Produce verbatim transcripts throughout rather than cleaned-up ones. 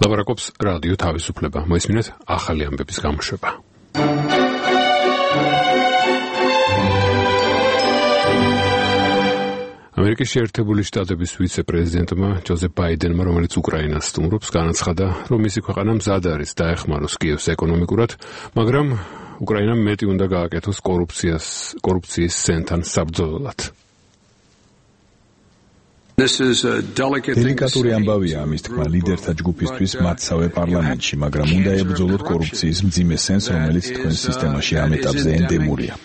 ლაპარაკობს რადიო თავისუფლება. მოისმინეთ ახალი ამბების გამოშვება. ამერიკის შეერთებული შტატების ვიცე-პრეზიდენტმა ჯოზეფ ბაიდენმა, რომელიც უკრაინას სტუმრობს, განაცხადა, რომ მისი ქვეყანა მზად არის დაეხმაროს კიევს ეკონომიკურად, მაგრამ უკრაინამ მეტი უნდა გააკეთოს კორუფციას, კორუფციის სენთან საბრძოლველად. დელიკატური ამბავია ამის თქმა ლიდერთა ჯგუფისთვის მათსავე პარლამენტში, მაგრამ უნდა ებრძოლოთ კორუფციის მძიმე სენს, რომელიც თქვენ სისტემაში ამ ეტაპზე ენდემურია.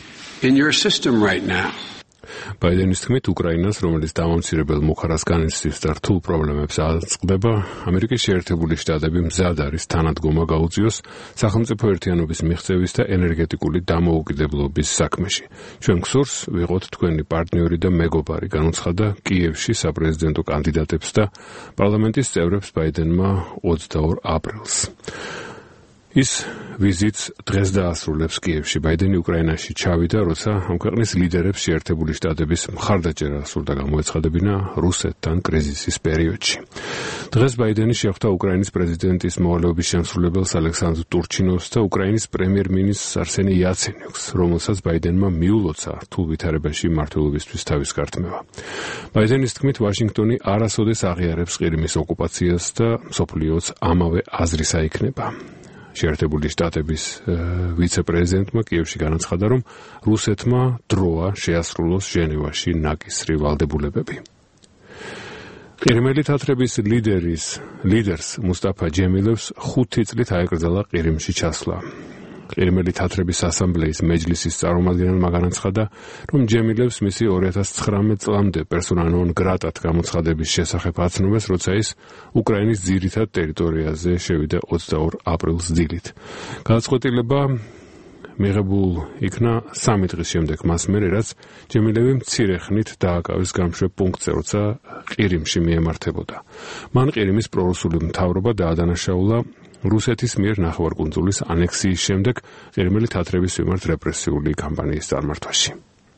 ბაიდენის თქმით, უკრაინას, რომელიც დამამცირებელ მუხარას განიცდის და რთულ პრობლემებს აწყდება, ამერიკის შეერთებული შტატები მზად არის თანადგომა გაუწიოს სახელმწიფო ერთიანობის მიღწევის და ენერგეტიკული დამოუკიდებლობის საქმეში. ჩვენ გსურს ვიყოთ თქვენი პარტნიორი და მეგობარი, განუცხადა კიევში საპრეზიდენტო კანდიდატებს და პარლამენტის წევრებს ბაიდენმა ოცდაორ აპრილს. ის ვიზიტს დღეს დაასრულებს კიევში. ბაიდენი უკრაინაში ჩავიდა, როცა ამ ქვეყნის ლიდერებს შეერთებული შტატების მხარდაჭერა სურდა გამოეცხადებინა რუსეთთან კრიზისის პერიოდში. დღეს ბაიდენი შეხვდა უკრაინის პრეზიდენტის მოვალეობის შემსრულებელს ალექსანდრ ტურჩინოვს და უკრაინის პრემიერ-მინისტრს არსენი იაცენიუქს, რომელსაც ბაიდენმა მიულოცა რთულ ვითარებაში მმართველობისთვის თავის გართმევა. ბაიდენის თქმით, ვაშინგტონი არასოდეს აღიარებს ყირიმის ოკუპაციას და მსოფლიოც ამავე აზრის აიქნება. შეერთებული შტატების ვიცე-პრეზიდენტმა კიევში განაცხადა, რომ რუსეთმა დროა შეასრულოს ჟენევაში ნაკისრი ვალდებულებები. ყირიმელი თათრების ლიდერის ლიდერს მუსტაფა ჯემილევს ხუთი წლით აეკრძალა ყირიმში ჩასვლა. ყირიმელი თათრების ასამბლეის მეჯლისის წარმომადგენელმა განაცხადა, რომ ჯემილევს მისი ორი ათას ცხრამეტ წლამდე პერსონა ნონ გრატად გამოცხადების შესახებ აცნობას, როცა ის უკრაინის ძირითად ტერიტორიაზე შევიდა ოცდაორ აპრილს დილით. გადაწყვეტილება მიღებულ იქნა სამი დღის შემდეგ მას მერე, რაც ჯემილევი მცირე ხნით დააკავეს გამშვებ პუნქტზე, როცა ყირიმში მიემართებოდა. მან ყირიმის პრორუსული მთავრობა დაადანაშაულა რუსეთის მიერ ნახევარკუნძულის ანექსიის შემდეგ ყირიმელი თათრების მიმართ რეპრესიული კამპანიის წარმართვაში.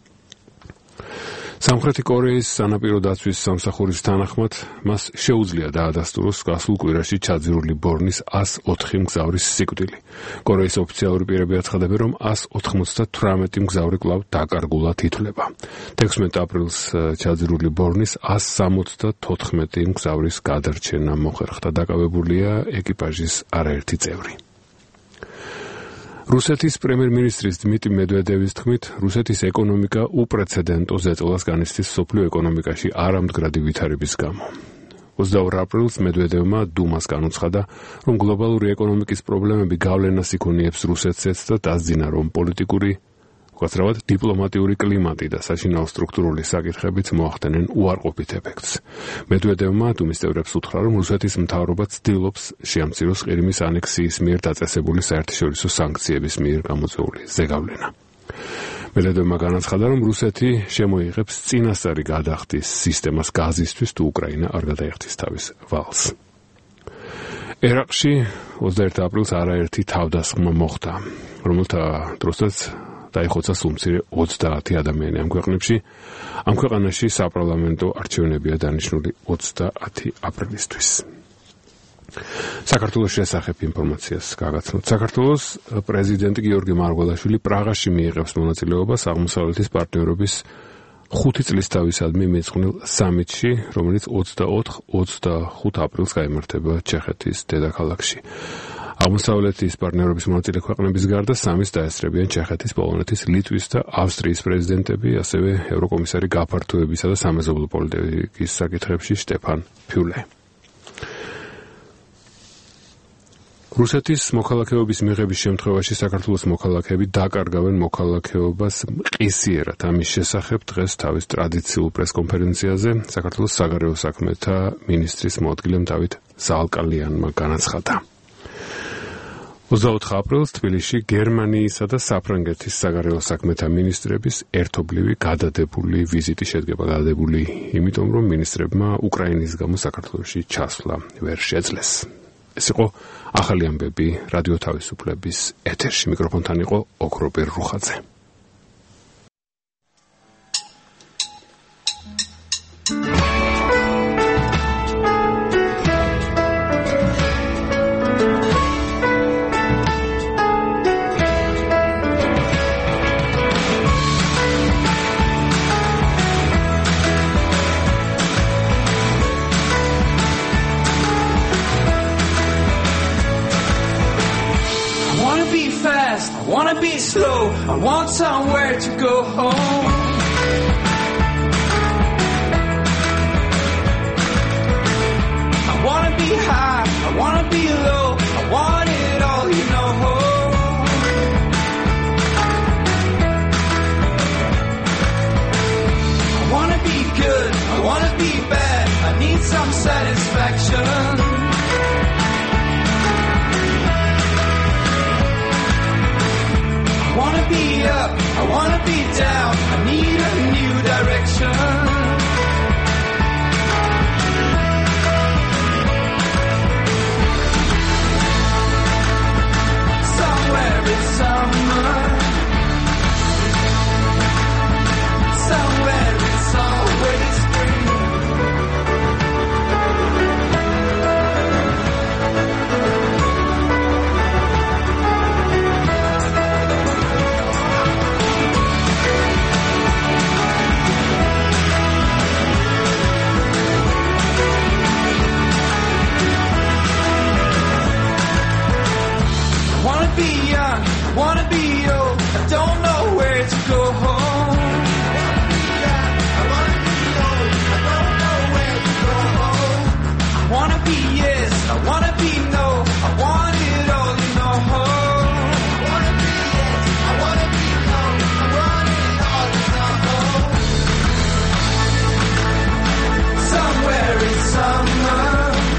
სამხრეთი კორეის სანაპირო დაცვის სამსახურის თანახმად მას შეუძლია დაადასტუროს გასულ კვირაში ჩაძირული ბორნის ას ოთხი მგზავრის სიკვდილი. კორეის ოფიციალური პირები აცხადებენ, რომ ას ოთხმოცდათვრამეტი მგზავრი კვლავ დაკარგულად ითვლება. თექვსმეტ აპრილს ჩაძირული ბორნის ას სამოცდათოთხმეტი მგზავრის გადარჩენა მოხერხდა. დაკავებულია ეკიპაჟის არაერთი წევრი. რუსეთის პრემიერ-მინისტრის დმიტრი მედვედევის თქმით, რუსეთის ეკონომიკა უპრეცედენტო ზეწოლას განიცდის მსოფლიო ეკონომიკაში არამდგრადი ვითარების გამო. ოცდაორ აპრილს მედვედევმა დუმას განუცხადა, რომ გლობალური ეკონომიკის პრობლემები გავლენას იქონიებს რუსეთსაც და დასძინა, რომ პოლიტიკური, უკაცრავად დიპლომატიური კლიმატი და საშინაო სტრუქტურული საკითხებიც მოახდენენ უარყოფით ეფექტს. მედვედევმა დუმის წევრებს უთხრა, რომ რუსეთის მთავრობა ცდილობს შეამციროს ყირიმის ანექსიის მიერ დაწესებული საერთაშორისო სანქციების მიერ გამოწვეული ზეგავლენა. მედვედევმა განაცხადა, რომ რუსეთი შემოიღებს წინასწარი გადახდის სისტემას გაზისთვის, თუ უკრაინა არ გადაიხდის თავის ვალს. ერაყში ოცდაერთი აპრილს არაერთი თავდასხმა მოხდა, რომელთა დროსაც დაიხოცა სულ მცირე ოცდაათი ადამიანი ამ ქვეყნებში. ამ ქვეყანაში საპარლამენტო არჩევნებია დანიშნული ოცდაათი აპრილისთვის. საქართველოს შესახებ ინფორმაციას გაგაცნოთ. საქართველოს პრეზიდენტი გიორგი მარგველაშვილი პრაღაში მიიღებს მონაწილეობას აღმოსავლეთის პარტნიორობის ხუთი წლის თავისადმი მიწყვნილ სამიტში, რომელიც ოცდაოთხ ოცდახუთ აპრილს გაიმართება ჩეხეთის დედაქალაქში. აღმოსავლეთის პარტნიორობის მონაწილე ქვეყნების გარდა სამის დაესწრებიან ჩეხეთის, პოლონეთის, ლიტვის და ავსტრიის პრეზიდენტები, ასევე ევროკომისარი გაფართოებისა და სამეზობლო პოლიტიკის საკითხებში შტეფან ფიულე. რუსეთის მოქალაქეობის მიღების შემთხვევაში საქართველოს მოქალაქეები დაკარგავენ მოქალაქეობას მყისიერად. ამის შესახებ დღეს თავის ტრადიციულ პრესკონფერენციაზე საქართველოს საგარეო საქმეთა მინისტრის მოადგილემ დავით ზალკალიანმა განაცხადა. ოცდაოთხ აპრილს თბილისში გერმანიისა და საფრანგეთის საგარეო საქმეთა მინისტრების ერთობლივი გადადებული ვიზიტი შედგება. გადადებული იმიტომ, რომ მინისტრებმა უკრაინის გამო საქართველოში ჩასვლა ვერ შეძლეს. ეს იყო ახალი ამბები რადიო თავისუფლების ეთერში. მიკროფონთან იყო ოქროპირ რუხაძე. I want somewhere to go home. I wanna be high, I wanna be low, I want it all, you know. I wanna be good, I wanna be bad, I need some satisfaction. I wanna be up, I wanna be down, I need a new direction. Somewhere it's summer, somewhere it's always spring. I wanna be young, I wanna be old, I don't know where to go home. I wanna be old, I don't know where to go home. I wanna be yes, I wanna be no, I want it all, you know. I wanna be yes, I wanna be no, I want it all, you know. Somewhere it's summer,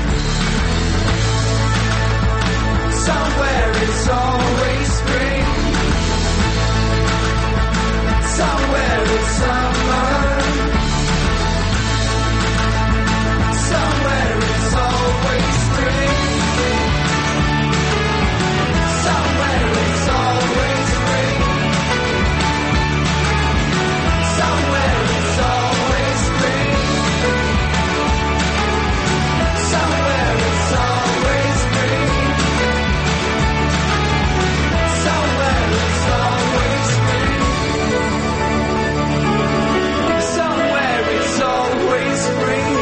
somewhere it's always spring. Somewhere it's summer, somewhere it's always spring. Somewhere it's always spring. Somewhere it's always spring. Somewhere it's always spring. Somewhere it's always spring. Somewhere it's always spring.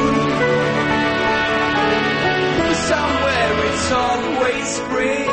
Somewhere it's always spring.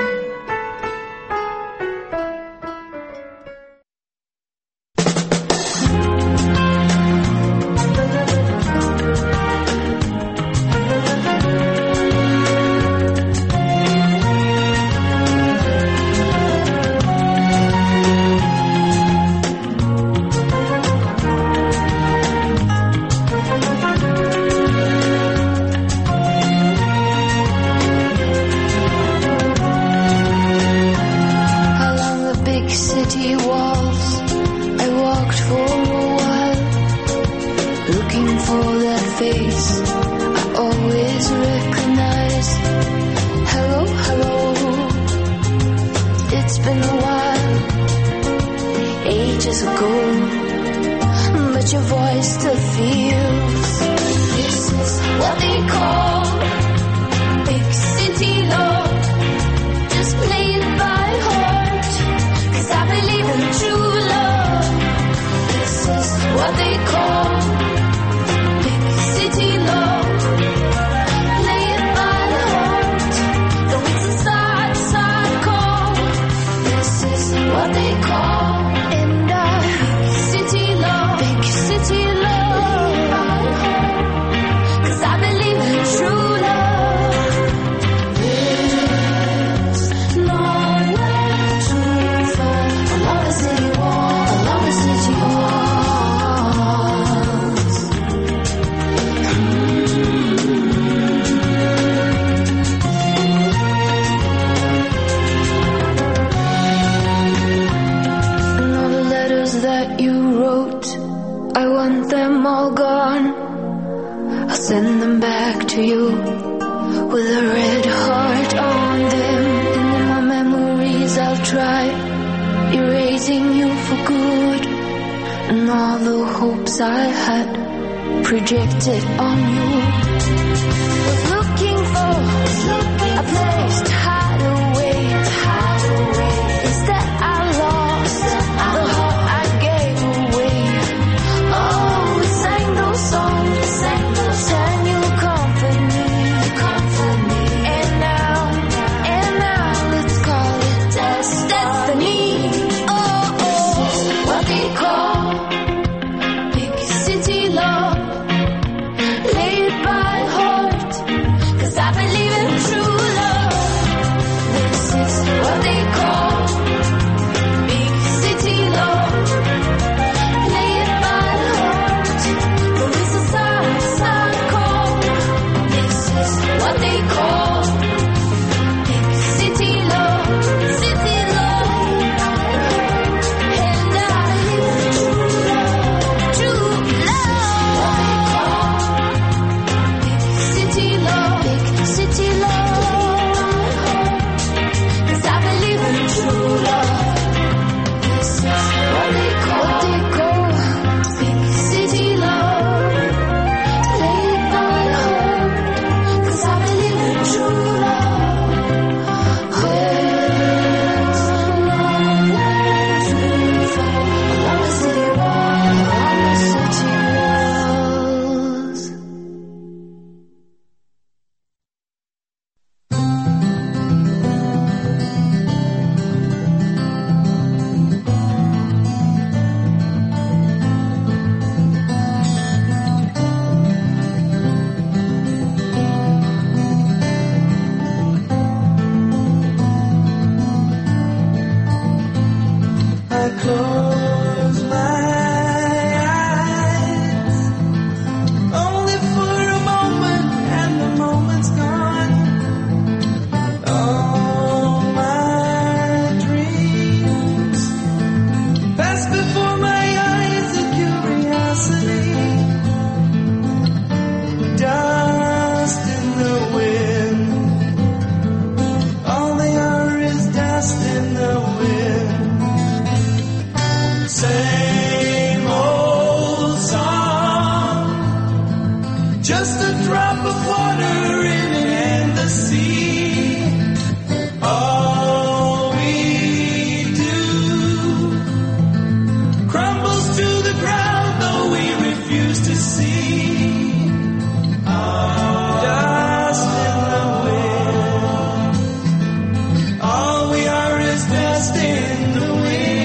Along the big city walls, I walked for a while, looking for that face I always recognize. Hello, hello, it's been a while, ages ago, but your voice still feels. This is what they call big city love. Just play it by heart, 'cause I believe in true love. This is what they call big city love. Play it by heart, though it's a sad, sad call. This is what they call and I big city love, big city love. 'Cause I believe in true love. There's nowhere to find along the city wall, along the city walls. And all the letters that you wrote, I want them all gone. I'll send them back to you with a red heart on them. And in my memories I'll try erasing you for good. And all the hopes I had projected on you. Was looking for a place to hide away. Instead I lost the heart I gave away. Oh, we sang those songs, sang those, and you comfort me, comfort me. And now, and now let's call it destiny. Oh. Same old song, just a drop of water in an endless sea. All we do crumbles to the ground, though we refuse to see. Dust in the wind. All we are is dust in the wind.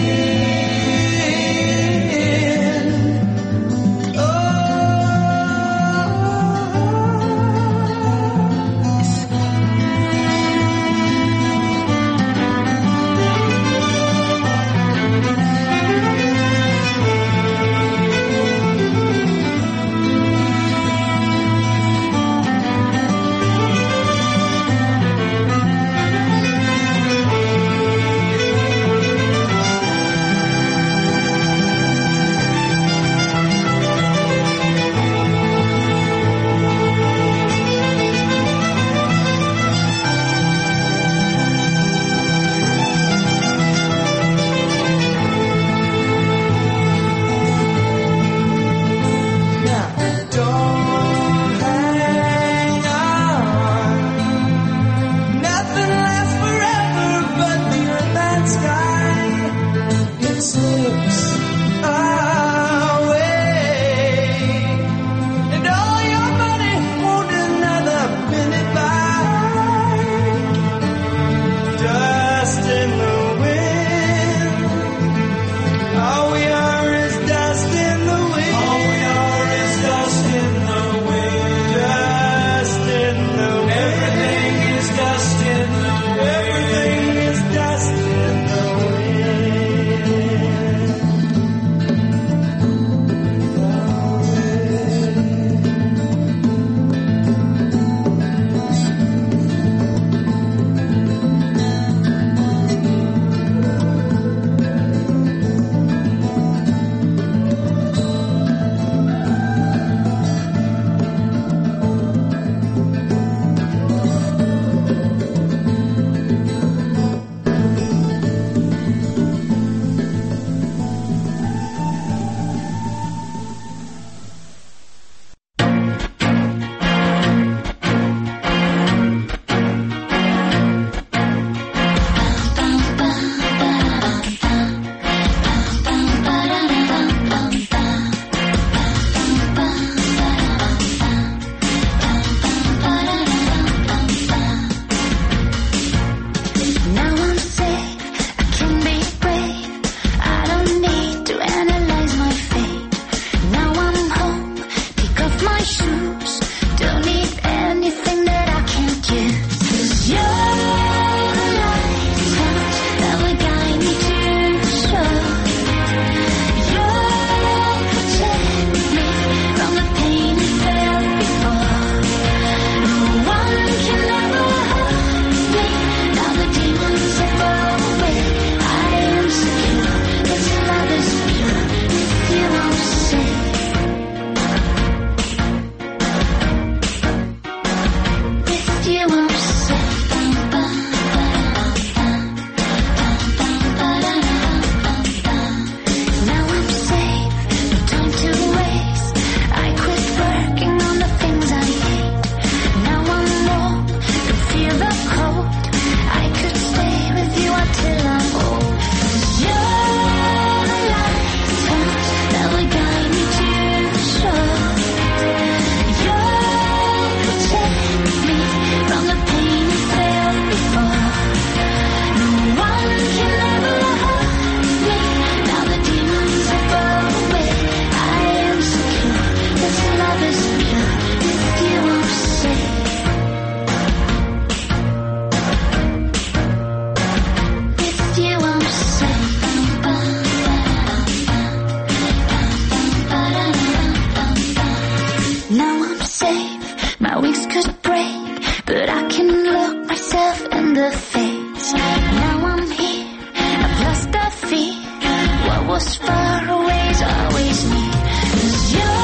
was far away is always me. 'Cause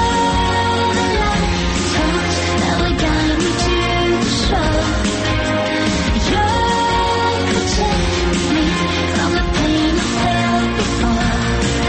you're the lighthouse that will guide me to the shore. You'll protect me from the pain I felt before.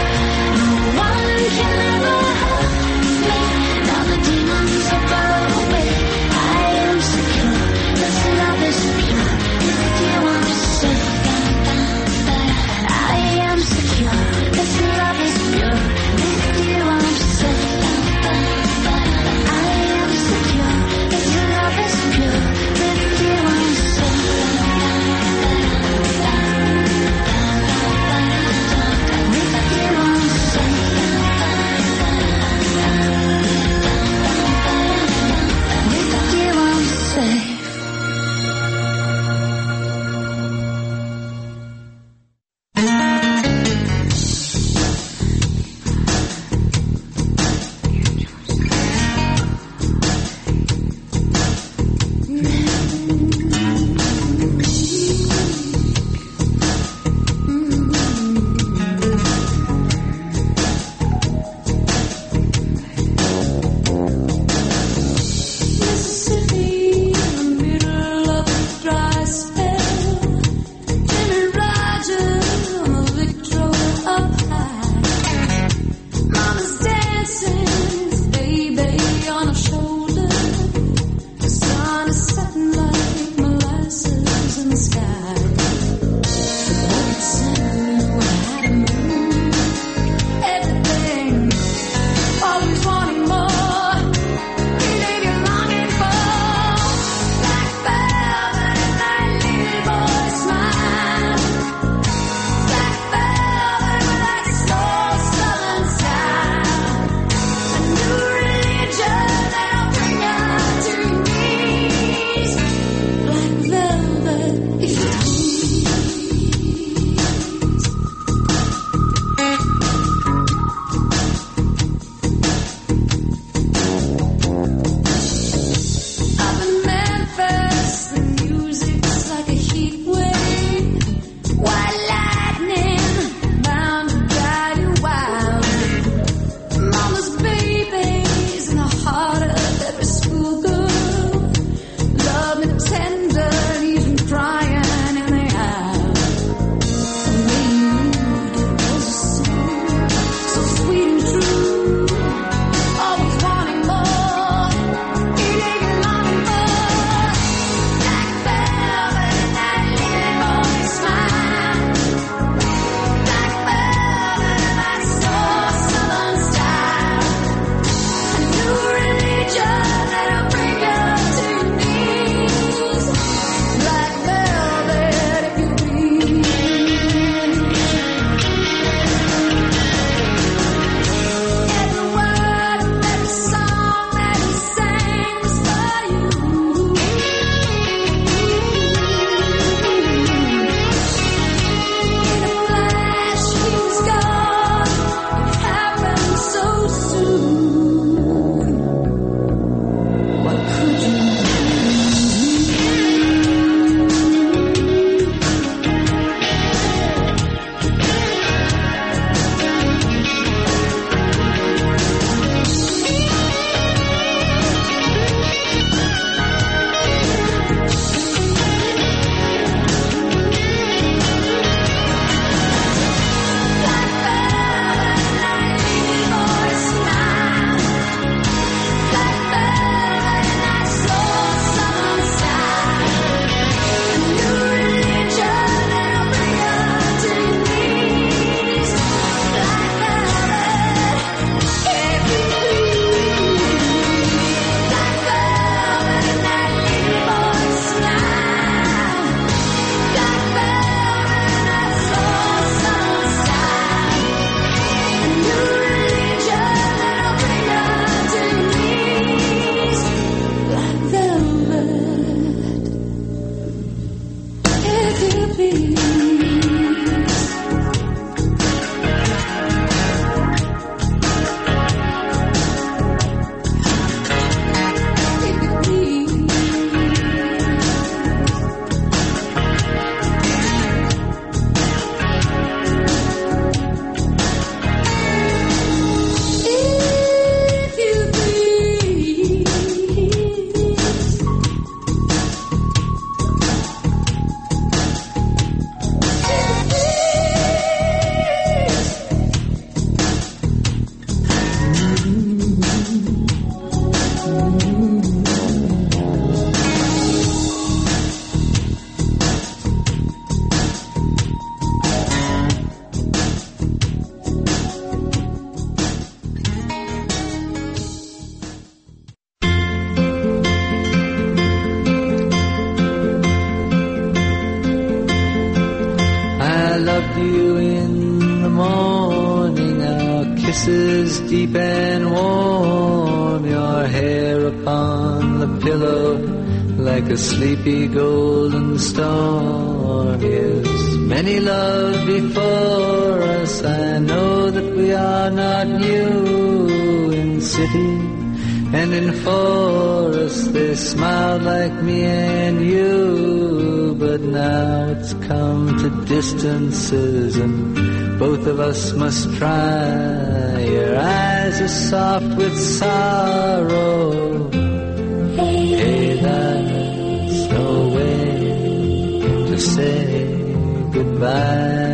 kisses deep and warm, your hair upon the pillow like a sleepy golden storm. Yes, many love before us, I know that we are not new. In city and in forest they smiled like me and you, but now it's come to distances and both of us must try. Your eyes are soft with sorrow. Hey, that's no way to say goodbye.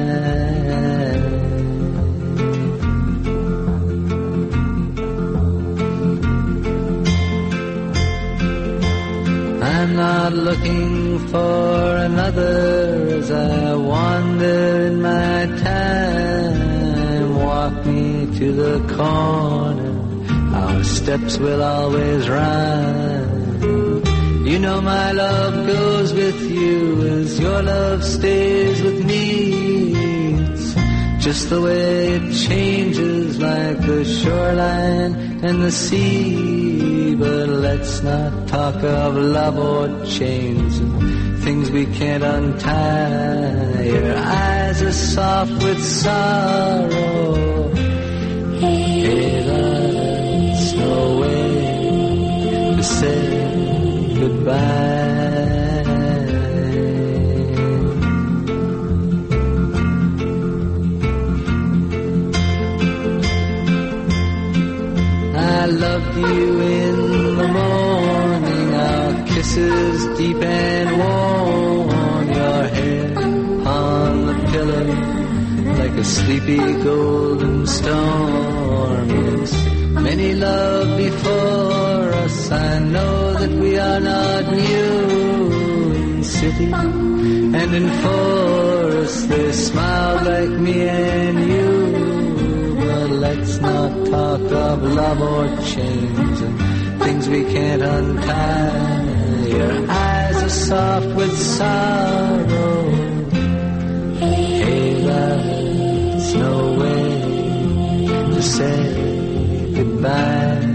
I'm not looking for another as I wander in my time. Walk me to the corner, our steps will always rhyme. You know my love goes with you as your love stays with me. It's just the way it changes like the shoreline and the sea. But let's not talk of love or chains and things we can't untie. Your eyes are soft with sorrow. Hey, there's no way to say goodbye. I loved you in the morning, our kisses deep and warm, your hair on the pillow like a sleepy golden storm. Yes, many love before us, I know that we are not new. In city and in forest they smiled like me and you. Let's not talk of love or chains and things we can't untie. Your eyes are soft with sorrow. Hey, there's no way to say goodbye.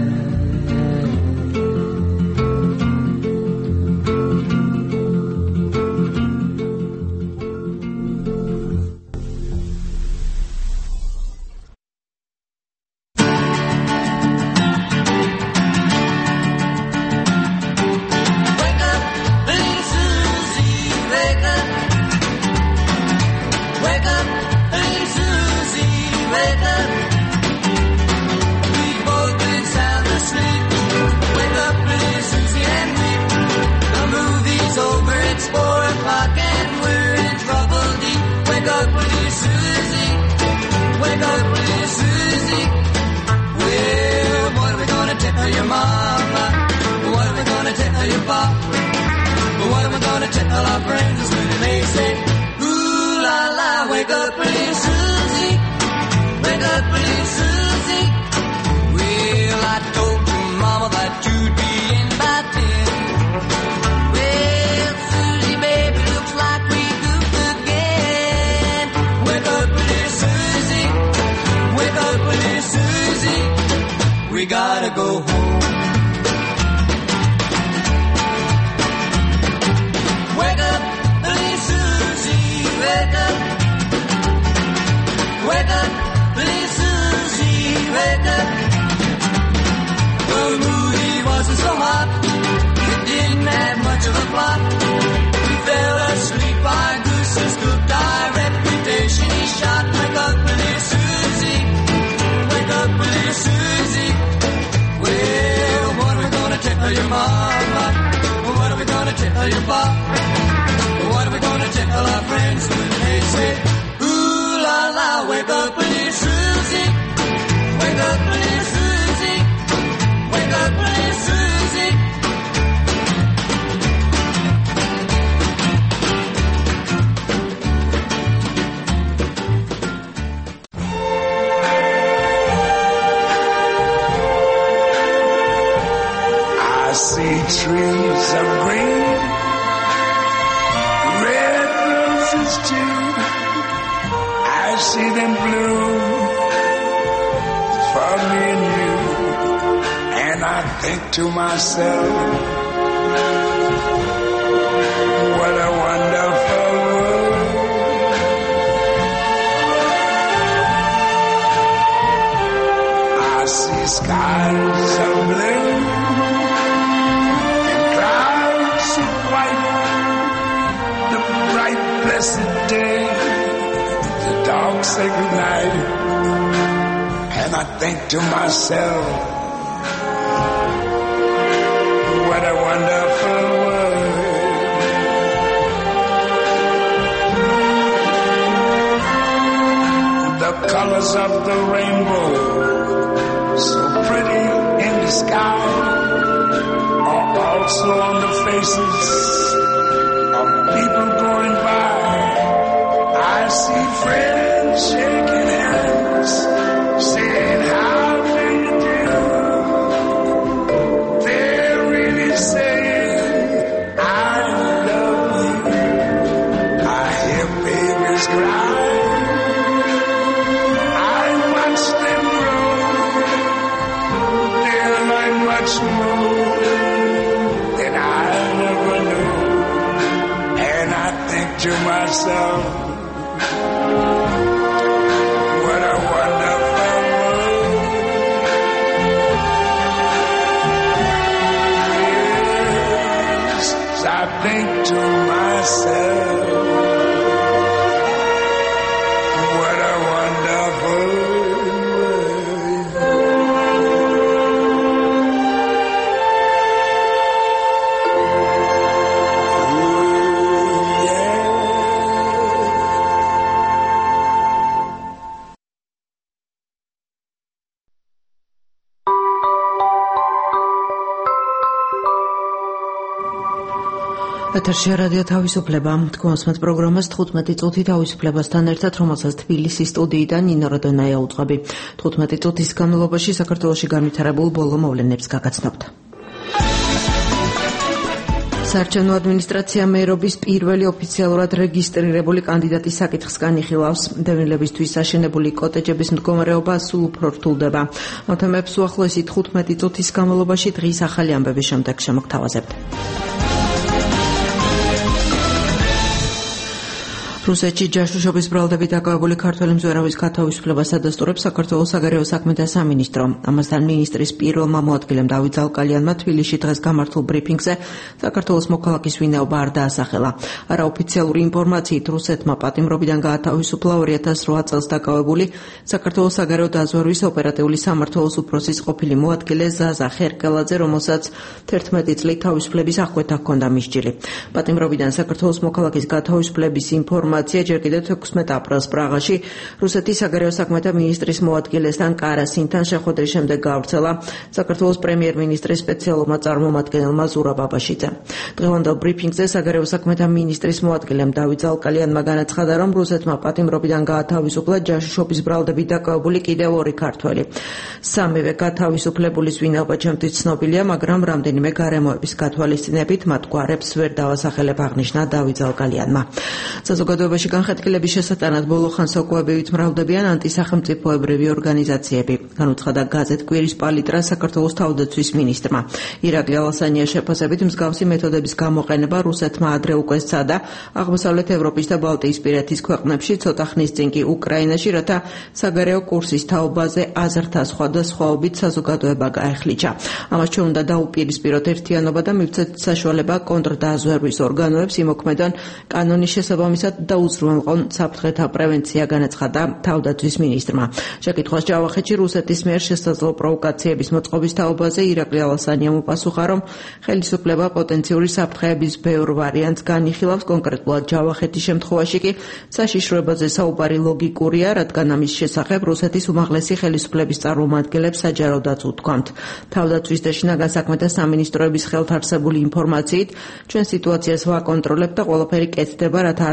We gotta go home. Wake up, little Susie, wake up. Wake up, little Susie, wake up. The movie wasn't so hot, it didn't have much of a plot. We fell asleep, our gooses cooked, our reputation he shot. Wake up, little Susie, wake up, little Susie. Well, what are we gonna tell your mama? What are we gonna tell your pop? What are we gonna tell our friends when they say, ooh la la, wake up, little Susie. Wake up, little Susie. Wake up, little Susie. I see trees of green, red roses too. I see them bloom about me and you, and I think to myself, what a wonderful world. I see skies of blue and clouds of white, the bright blessed day, the dark sacred night, and I think to myself, what a wonderful world. The colors of the rainbow, so pretty in the sky, are also on the faces of people going by. I see friends shaking hands, saying how do you do. They're really saying I love you. I hear babies cry, I watch them grow. They'll learn much more than I never knew. And I think to myself, what a wonderful world. Yes, I think to myself, what a wonderful ეთერშია რადიო თავისუფლება. თქვენსმეთ პროგრამას თხუთმეტი წუთი თავისუფლებასთან ერთად, რომელსაც თბილისის სტუდიიდან ნინო როდონაია უძღვები. თხუთმეტი წუთის განმავლობაში საქართველოში განვითარებულ ბოლო მოვლენებს გაგაცნობთ. საარჩევნო ადმინისტრაცია მერობის პირველი ოფიციალურად რეგისტრირებული კანდიდატის საკითხს განიხილავს. დევნილებისთვის აშენებული კოტეჯების მდგომარეობა სულ უფრო რთულდება. ამ თემებს უახლოესი თხუთმეტი წუთის განმავლობაში დღის ახალი ამბების შემდეგ შემოგთავაზებთ. რუსეთში ჯაშუშობის ბრალდებით დაკავებული ქართველი მზვერავის გათავისუფლებას ადასტურებს საქართველოს საგარეო საქმეთა სამინისტრო. ამასთან მინისტრის პირველმა მოადგილემ დავით ზალკალიანმა თბილისში დღეს გამართულ ბრიფინგზე საქართველოს მოქალაქის ვინაობა არ დაასახელა. არაოფიციალური ინფორმაციით რუსეთმა პატიმრობიდან გაათავისუფლა ორი ათას რვა წელს დაკავებული საქართველოს საგარეო დაზვერვის ოპერატიული სამმართველოს უფროსის ყოფილი მოადგილე ზაზა ხერკელაძე, რომელსაც თერთმეტი წლით თავისუფლების აღკვეთა ჰქონდა მისჯილი. პატიმრობიდან საქართველოს მოქალაქის გათავისუფლების ინფორმაცია ჯერ კიდევ თექვსმეტ აპრილს პრაღაში რუსეთის საგარეო საქმეთა მინისტრის მოადგილესთან კარასინთან შეხვედრის შემდეგ გავრცელა საქართველოს პრემიერ-მინისტრის სპეციალურმა წარმომადგენელმა ზურაბ აბაშიძემ. დღევანდელ ბრიფინგზე საგარეო საქმეთა მინისტრის მოადგილემ დავით ზალკალიანმა განაცხადა, რომ რუსეთმა პატიმრობიდან გაათავისუფლა ჯაშუშობის ბრალდებით დაკავებული კიდევ ორი ქართველი. სამივე გათავისუფლებულის ვინაობა ჩემთვის ცნობილია, მაგრამ რამდენიმე გარემოების გათვალისწინებით მათ გვარებს ვერ დავასახელებ, აღნიშნა დავით ზალკალიანმა. საზოგადოებაში განხეთქილების შესატანად ბოლო ხანს ოკუებივით მრავლდებიან ანტისახელმწიფოებრივი ორგანიზაციები. განუცხადა გაზეთ კვირის პალიტრა საქართველოს თავდაცვის მინისტრმა. ირაკლი ალასანიას შეფასებით მსგავსი მეთოდების გამოყენება რუსეთმა ადრე უკვე სცადა აღმოსავლეთ ევროპის და ბალტიისპირეთის ქვეყნებში, ცოტა ხნის წინ კი უკრაინაში, რათა საგარეო კურსის თაობაზე აზრთა სხვადასხვაობით საზოგადოება გაეხლიჩა. ამას ჩვენ უნდა დაუპირისპიროთ ერთიანობა და მივცეთ საშუალება კონტრდაზვერვის ორგანოებს იმოქმედონ კანონის შესაბამისად და უზრუნველყონ საფრთხეთა პრევენცია, განაცხადა თავდაცვის მინისტრმა. შეკითხვას ჯავახეთში რუსეთის მიერ შესაძლო პროვოკაციების მოწყობის თაობაზე ირაკლი ალასანიამ უპასუხა, რომ ხელისუფლება პოტენციური საფრთხეების ბევრ ვარიანტს განიხილავს, კონკრეტულად ჯავახეთის შემთხვევაში კი საშიშროებაზე საუბარი ლოგიკურია, რადგან ამის შესახებ რუსეთის უმაღლესი ხელისუფლების წარმომადგენლებს საჯაროდაც უთქვამთ. თავდაცვის და შინაგან საქმეთა სამინისტროების ხელთ არსებული ინფორმაციით ჩვენ სიტუაციას ვაკონტროლებთ და ყველაფერი კეთდება, რათა არ დაუშვათ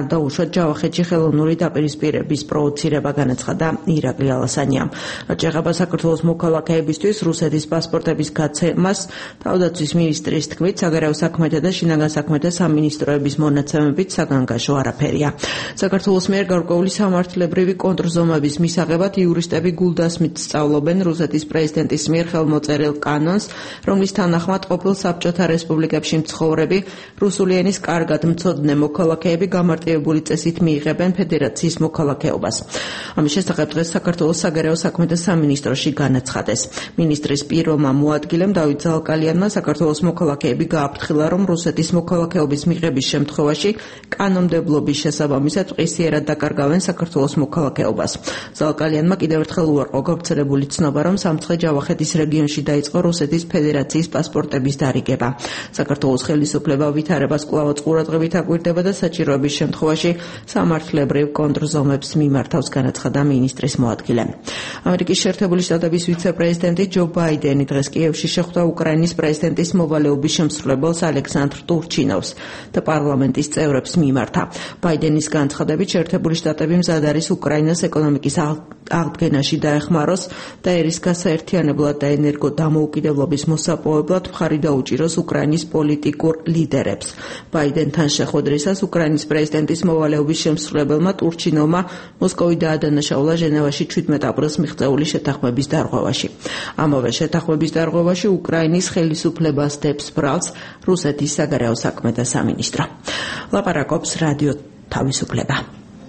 ჯავახეთში ხელოვნური დაპირისპირების პროვოცირება განაცხადა ირაკლი ალასანიამ. რაც ეხება საქართველოს მოქალაქეებისთვის რუსეთის პასპორტების გაცემას, თავდაცვის მინისტრის თქმით, საგარეო საქმეთა და შინაგან საქმეთა სამინისტროების მონაცემებით საგანგაშო არაფერია. საქართველოს მიერ გარკვეული სამართლებრივი კონტრზომების მისაღებად იურისტები გულდასმით სწავლობენ რუსეთის პრეზიდენტის მიერ ხელმოწერილ კანონს, რომლის თანახმად ყოფილ საბჭოთა რესპუბლიკებში მცხოვრები რუსული ენის კარგად მცოდნე მოქალაქეები გამარტივებული წესით მიიღებენ ფედერაციის მოქალაქეობას. ამის შესახებ დღეს საქართველოს საგარეო საქმეთა სამინისტროში განაცხადეს. მინისტრის პირველმა მოადგილემ დავით ზალკალიანმა საქართველოს მოქალაქეები გააფრთხილა, რომ რუსეთის მოქალაქეობის მიღების შემთხვევაში კანონმდებლობის შესაბამისად ყისიერად დაკარგავენ საქართველოს მოქალაქეობას. ზალკალიანმა კიდევ ერთხელ უარყო გავრცელებული ცნობა, რომ სამცხე ჯავახეთის რეგიონში დაიწყო რუსეთის ფედერაციის პასპორტების დარიგება. საქართველოს ხელისუფლება ვითარებას კვლავაც ყურადღებით აკვირდება და საჭიროების შემთხვევაში სამართლებრივ კონტრზომებს მიმართავს, განაცხადა მინისტრის მოადგილემ. ამერიკის შეერთებული შტატების ვიცე-პრეზიდენტი ჯო ბაიდენი დღეს კიევში შეხვდა უკრაინის პრეზიდენტის მოვალეობის შემსრულებელს ალექსანდრ ტურჩინოვს და პარლამენტის წევრებს მიმართა. ბაიდენის განცხადებით შეერთებული შტატები მზად არის უკრაინას ეკონომიკის აღდგენაში დაეხმაროს და ერის გასაერთიანებლად და ენერგო დამოუკიდებლობის მოსაპოვებლად მხარი დაუჭიროს უკრაინის პოლიტიკურ ლიდერებს. ბაიდენთან შეხვედრისას უკრაინის პრეზიდენტის მოვალეობის შემსრულებელმა ტურჩინოვმა მოსკოვი დაადანაშაულა ჟენევაში ჩვიდმეტ აპრილს მიღწეული შეთანხმების დარღვევაში. ამავე შეთანხმების დარღვევაში უკრაინის ხელისუფლებას დებს ბრალს რუსეთის საგარეო საქმეთა სამინისტრო. ლაპარაკობს რადიო თავისუფლება.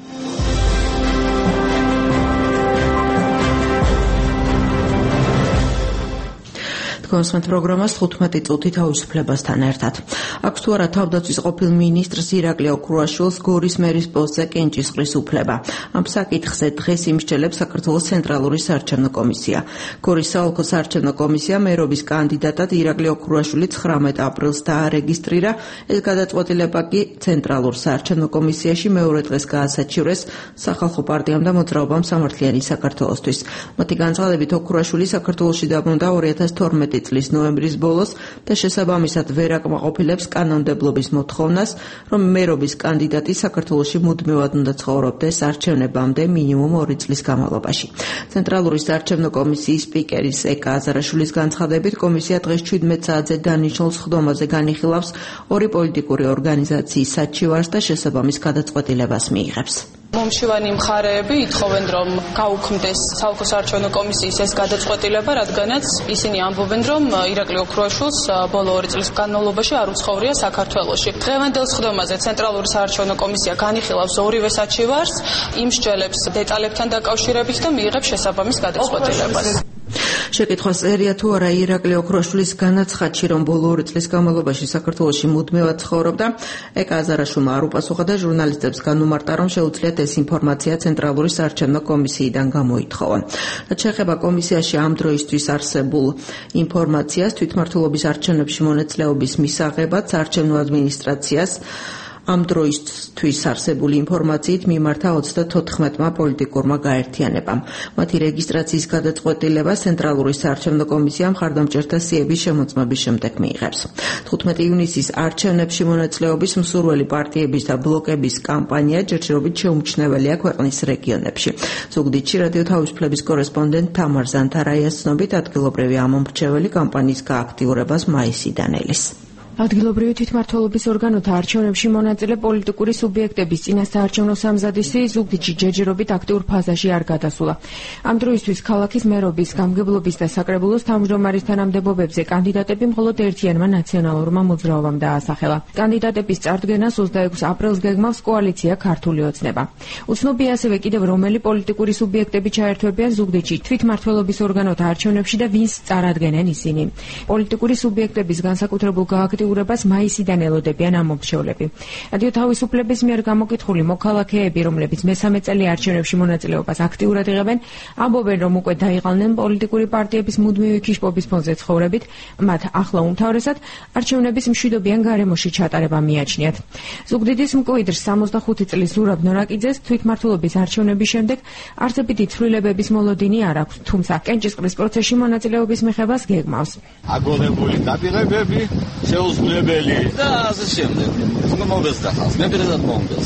კონსვენტ პროგრამას თხუთმეტი წუთი თავისუფლებასთან ერთად. აქვს თუ არა თავდაცვის ყოფილ მინისტრს ირაკლი ოქრუაშვილს გორის მერის პოსტზე კენჭისყრის უფლება. ამ საკითხზე დღეს იმსჯელებს საქართველოს ცენტრალური საარჩევნო კომისია. გორის საოლქო საარჩევნო კომისია მერობის კანდიდატად ირაკლი ოქრუაშვილი ცხრამეტ აპრილს დაარეგისტრირა. ეს გადაწყვეტილება კი ცენტრალურ საარჩევნო კომისიაში მეორე დღეს გაასაჩივრეს სახალხო პარტიამ და მოძრაობამ სამართლიანი საქართველოსთვის. მათი განცხადებით ოქრუაშვილი საქართველოში დაბრუნდა ორი ათას თორმეტი წლის ნოემბრის ბოლოს და შესაბამისად ვერ აკმაყოფილებს კანონმდებლობის მოთხოვნას, რომ მერობის კანდიდატი საქართველოში მუდმივად უნდა ცხოვრობდეს არჩევნებამდე მინიმუმ ორი წლის განმავლობაში. ცენტრალური საარჩევნო კომისიის სპიკერის ეკა აზარაშვილის განცხადებით, კომისია დღეს ჩვიდმეტ საათზე დანიშნულ სხდომაზე განიხილავს ორი პოლიტიკური ორგანიზაციის საჩივარს და შესაბამის გადაწყვეტილებას მიიღებს. მომშივანი მხარეები ითხოვენ, რომ გაუქმდეს საოლქო საარჩევნო კომისიის ეს გადაწყვეტილება, რადგანაც ისინი ამბობენ, რომ ირაკლი ოქრუაშვილს ბოლო ორი წლის განმავლობაში არ უცხოვრია საქართველოში. დღევანდელ სხდომაზე ცენტრალური საარჩევნო კომისია განიხილავს ორივე საჩივარს, იმსჯელებს დეტალებთან დაკავშირებით და მიიღებს შესაბამის გადაწყვეტილებას. შეკითხვა წერია თუ არა ირაკლი ოქროაშვილის განაცხადში, რომ ბოლო ორი წლის განმავლობაში საქართველოში მუდმივად ცხოვრობდა, ეკა აზარაშვილმა არ უპასუხა და ჟურნალისტებს განუმარტა, რომ შეუძლიათ ეს ინფორმაცია ცენტრალური საარჩევნო კომისიიდან გამოითხოვონ. რაც შეეხება კომისიაში ამ დროისთვის არსებულ ინფორმაციას, თვითმმართველობის არჩევნებში მონაწილეობის მისაღებად საარჩევნო ადმინისტრაციას ამ დროისთვის არსებული ინფორმაციით მიმართა ოცდათოთხმეტმა პოლიტიკურმა გაერთიანებამ. მათი რეგისტრაციის გადაწყვეტილება ცენტრალური საარჩევნო კომისია მხარდამჭერთა სიების შემოწმების შემდეგ მიიღებს. თხუთმეტი ივნისის არჩევნებში მონაწილეობის მსურველი პარტიების და ბლოკების კამპანია ჯერჯერობით შეუმჩნეველია ქვეყნის რეგიონებში. ზუგდიდში რადიო თავისუფლების კორესპონდენტ თამარ ზანთარაიას ცნობით, ადგილობრივი ამომრჩეველი კამპანიის გააქტიურებას მაისიდან ელის. ადგილობრივი თვითმმართველობის ორგანოთა არჩევნებში მონაწილე პოლიტიკური სუბიექტების წინასაარჩევნო სამზადისი ზუგდიდში ჯერჯერობით აქტიურ ფაზაში არ გადასულა. ამ დროისთვის ქალაქის მერობის, გამგებლობის და საკრებულოს თავმჯდომარის თანამდებობებზე კანდიდატები მხოლოდ ერთიანმა ნაციონალურმა მოძრაობამ დაასახელა. კანდიდატების წარდგენას ოცდაექვსი აპრილს გეგმავს კოალიცია ქართული ოცნება. უცნობია ასევე კიდევ რომელი პოლიტიკური სუბიექტები ჩაერთვებიან ზუგდიდში თვითმმართველობის ორგანოთა არჩევნებში და ვინს წარადგენენ ისინი. პოლიტიკური სუბიექტების განსაკუთრებულ გააქტიურებას ურებას მაისიდან ელოდებიან ამომრჩევლები. რადიო თავისუფლების მიერ გამოკითხული მოქალაქეები, რომლებიც მესამე წელი არჩევნებში მონაწილეობას აქტიურად იღებენ, ამბობენ, რომ უკვე დაიღალნენ პოლიტიკური პარტიების მუდმივი ქიშპობის ფონზე ცხოვრებით, მათ ახლა უმთავრესად არჩევნების მშვიდობიან გარემოში ჩატარება მიაჩნიათ. ზუგდიდის მკვიდრს სამოცდახუთი წლის ზურაბ ნორაკიძეს თვითმმართველობის არჩევნების შემდეგ არცებითი ცვლილებების მოლოდინი არ აქვს, თუმცა კენჭისყრის პროცესში მონაწილეობის მიღებას გეგმავს. აგორებული დაპირებები შეუძლებელი და ასე შემდეგ. ეს მომბეს და ხალხს მე პირადად მომბეს და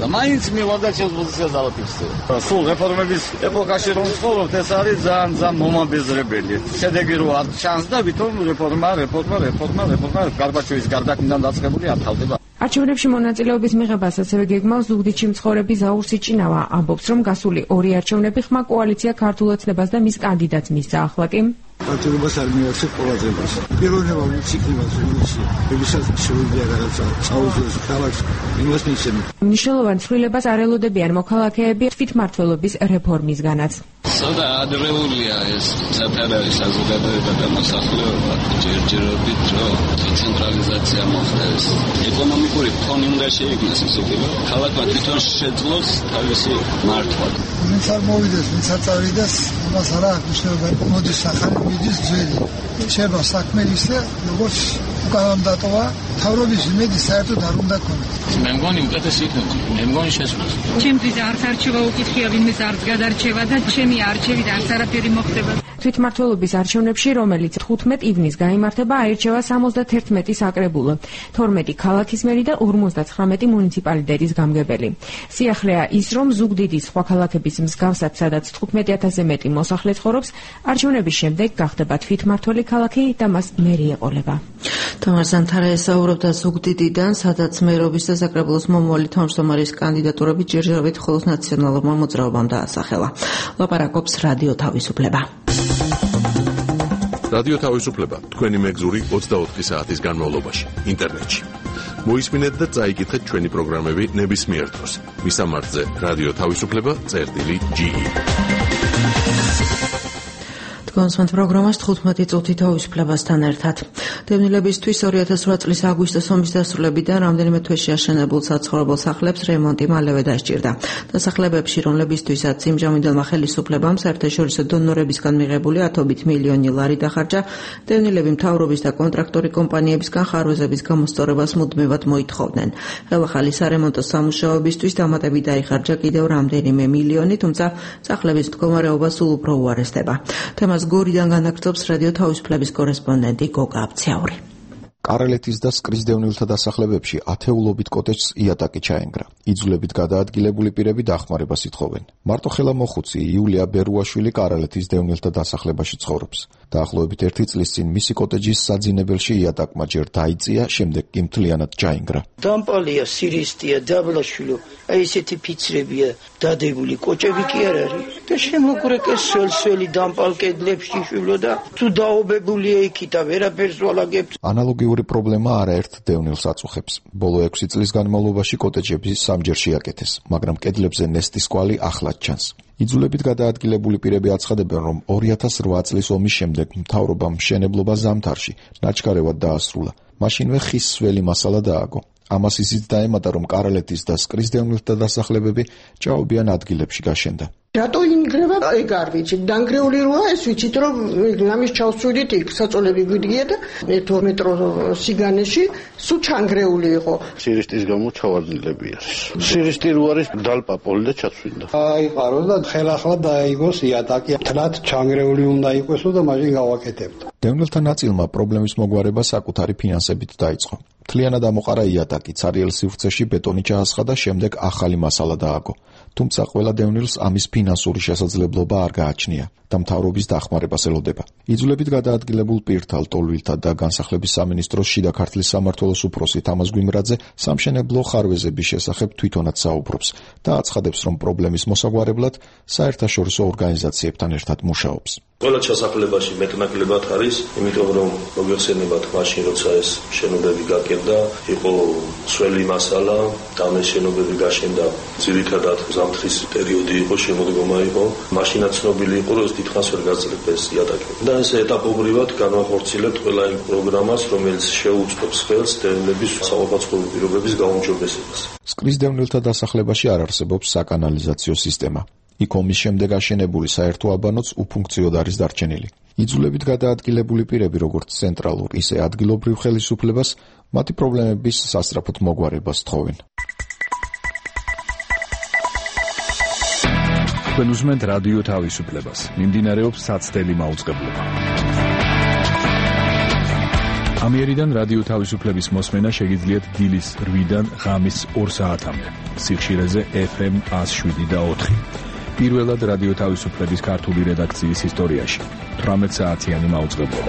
და მაინც მივარდა ჩემს პოზიციას დავაფიქსირე. სულ რეფორმების ეპოქაში რომ ვცხოვრობთ, ეს არის ძალიან ძალიან მომაბეზრებელი. შედეგი რო არ ჩანს და ვითომ რეფორმა, რეფორმა, რეფორმა, რეფორმა გარბაჩოვის გარდაქმნიდან დაწყებული არ თავდება. არჩევნებში მონაწილეობის მიღებას ასევე გეგმავს ზუგდიდში მცხოვრები ზაურ სიჭინავა. ამბობს, რომ გასული ორი არჩევნები ხმა კოალიცია ქართულ ოცნებას და მის კანდიდატს მისცა. ახლა კი არჩევნებას არ მივახსენებ ყოლაზებას. პირველობა მუსიკებას ვიში, ვისაც შეუძლია რაღაცა საუბროს ქალაქს იმას მისცემ. მნიშვნელოვან ცვლილებას არ ელოდებიან მოქალაქეები თვითმმართველობის რეფორმისგანაც. ცოტა ადრეულია ეს საფედერალური საზოგადოება და მოსახლეობა ჯერჯერობით რომ დეცენტრალიზაცია მოხდეს. ეკონომიკური ფონი უნდა შეიქმნას ისეთი რომ ქალაქმა თვითონ შეძლოს თავისი მართვა. ვინც არ მოვიდეს, ვინც არ წავიდეს, ამას არ აქვს მნიშვნელობა. მოდის ახალი მიდის ძველი. შეება საქმე ისე, როგორც უკანამ დატოვა, თავრობის იმედი საერთოდ არ უნდა ქონდეს. მე მგონი უკეთესი იქნება. მე მგონი შესულს. ჩემთვის არც არჩევა უკითხია, ვინმეს არც გადარჩევა და ჩემი არჩევით არც არაფერი მოხდება. თვითმმართველობის არჩევნებში, რომელიც ხუთმეტ ივნისს გაიმართება, აირჩევა სამოცდაერთმეტი საკრებულო, თორმეტი ქალაქის მერი და ორმოცდაცხრამეტი მუნიციპალიტეტის გამგებელი. სიახლეა ის, რომ ზუგდიდის სხვა ქალაქების მსგავსად, სადაც თხუთმეტი ათასზე მეტი მოსახლე ცხოვრობს, არჩევნების შემდეგ გახდება თვითმმართველი ქალაქი და მას მერი ეყოლება. თამარ ზანთარა ესაუბრებდა ზუგდიდიდან, სადაც მერობის და საკრებულოს მომავალი თავმჯდომარის კანდიდატურები ჯერჯერობით მხოლოდ ნაციონალურმა მოძრაობამ დაასახელა. ლაპარაკობს რადიო თავისუფლება. რადიო თავისუფლება თქვენი მეგზური ოცდაოთხი საათის განმავლობაში ინტერნეტში. მოისმინეთ და წაიკითხეთ ჩვენი პროგრამები ნებისმიერ დროს. მისამართზე რადიო თავისუფლება წერტილი ჯი ი. კონსმენთ პროგრამას თხუთმეტი წუთი თავისუფლებასთან ერთად. დევნილებისთვის ორი ათას ორი წლის აგვისტოს ომის დასრულებიდან რამდენიმე თვეში აშენებულ საცხოვრებელ სახლებს რემონტი მალევე დასჭირდა. დასახლებებში, რომლებისთვისაც იმჟამინდელმა ხელისუფლებამ საერთაშორისო დონორებისგან მიღებული ათობით მილიონი ლარი დახარჯა, დევნილები მთავრობის და კონტრაქტორი კომპანიებისგან ხარვეზების გამოსწორებას მუდმივად მოითხოვდნენ. ხელახალი სარემონტო სამუშაოებისთვის დამატებით დაიხარჯა კიდევ რამდენიმე მილიონი, თუმცა სახლების მდგომარეობა სულ უფრო უარესდება. თემას გორიდან განაგრძობს რადიო თავისუფლების კორესპონდენტი გოგა აბცაური. კარელეთის და სკრის დევნილთა დასახლებებში ათეულობით კოტეჯს იატაკი ჩაენგრა. იძულებით გადაადგილებული პირები დახმარებას ითხოვენ. მარტოხელა მოხუცი იულია ბერუაშვილი კარელეთის დევნილთა დასახლებაში ცხოვრობს. დაახლოებით ერთი წლის წინ მისი კოტეჯის საძინებელში იატაკმა ჯერ დაიწია, შემდეგ კი მთლიანად ჩაენგრა. დამპალია, სირისტია, დაბლაშვილო, აი ესეთი ფიცრებია დადებული, კოჭები კი არ არის. და შემოგრეკეს სველ-სველი დამპალ კედლებში შვილო და თუ დაობებულია იქითა ვერაფერს ვალაგებს. ანალოგიური პრობლემა არაერთ დევნილს აწუხებს. ბოლო ექვსი წლის განმავლობაში კოტეჯები სამჯერ შეაკეთეს, მაგრამ კედლებზე ნესტის კვალი ახლად ჩანს. იძულებით გადაადგილებული პირები აცხადებენ, რომ ორი ათას რვა წლის ომის შემდეგ მთავრობამ მშენებლობა ზამთარში ნაჩქარევად დაასრულა. მაშინვე ხის სველი მასალა დააგო. ამას ისიც დაემატა, რომ კარელეთის და სკრის დევნილთა დასახლებები ჭაობიან ადგილებში გაშენდა. რატო ინგრევა ეგ არ ვიცი. დანგრეული როა ეს ვიცით, რომ ამის ჩავსვიდით იქ საწოლები გვიდგია და ერთ-ორ მეტრო სიგანეში სულ ჩანგრეული იყო. სირისტის გამო ჩავარდნილები არის. სირისტი რო არის დალპაპოლი და ჩაცვინდა. აიყარო და ხელახლა დაიგოს იატაკი. თლათ ჩანგრეული უნდა იყოსო და მაშინ გავაკეთებთ. დევნილთა ნაწილმა პრობლემის მოგვარება საკუთარი ფინანსებით დაიწყო. მთლიანად ამოყარა იატაკი, ცარიელ სივრცეში ბეტონი ჩაასხა და შემდეგ ახალი მასალა დააგო. თუმცა ყველა დევნილს ამის ფინანსური შესაძლებლობა არ გააჩნია და მთავრობის დახმარებას ელოდება. იძულებით გადაადგილებულ პირთა, ლტოლვილთა და განსახლების სამინისტროს შიდა ქართლის სამმართველოს უფროსი თამაზ გვიმრაძე სამშენებლო ხარვეზების შესახებ თვითონაც საუბრობს და აცხადებს, რომ პრობლემის მოსაგვარებლად საერთაშორისო ორგანიზაციებთან ერთად მუშაობს. ყველა ჩასახლებაში მეტნაკლებად არის, იმიტომ რომ მოგვიხსენებათ მაშინ როცა ეს შენობები გაკეთდა, იყო სველი მასალა, და ეს შენობები გაშენდა ძირითადად ზამთრის პერიოდი იყო, შემოდგომა იყო, მაშინაც ცნობილი იყო, რომ დიდხანს ვერ გაწყვეტეს იატაკი. და ეს ეტაპობრივად განვახორციელებთ ყველა იმ პროგრამას, რომელიც შეუწყობს ხელს დევნილების საყოფაცხოვრო პირობების გაუმჯობესებას. სკრის დევნილთა დასახლებაში არ არსებობს საკანალიზაციო სისტემა. იქ ომის შემდეგ აშენებული საერთო აბანოც უფუნქციოდ არის დარჩენილი. იძულებით გადაადგილებული პირები, როგორც ცენტრალურ, ისე ადგილობრივ ხელისუფლებას, მათი პრობლემების სასწრაფოდ მოგვარებას თხოვენ. თქვენ უსმენთ რადიო თავისუფლებას. მიმდინარეობს საცდელი მაუწყებლობა. ამიერიდან რადიო თავისუფლების მოსმენა შეგიძლიათ დილის რვიდან ღამის ორ საათამდე. სიხშირეზე ეფ ემ one oh seven და ოთხი. პირველად რადიო თავისუფლების ქართული რედაქციის ისტორიაში თვრამეტ საათიანი მაუწყებლობა.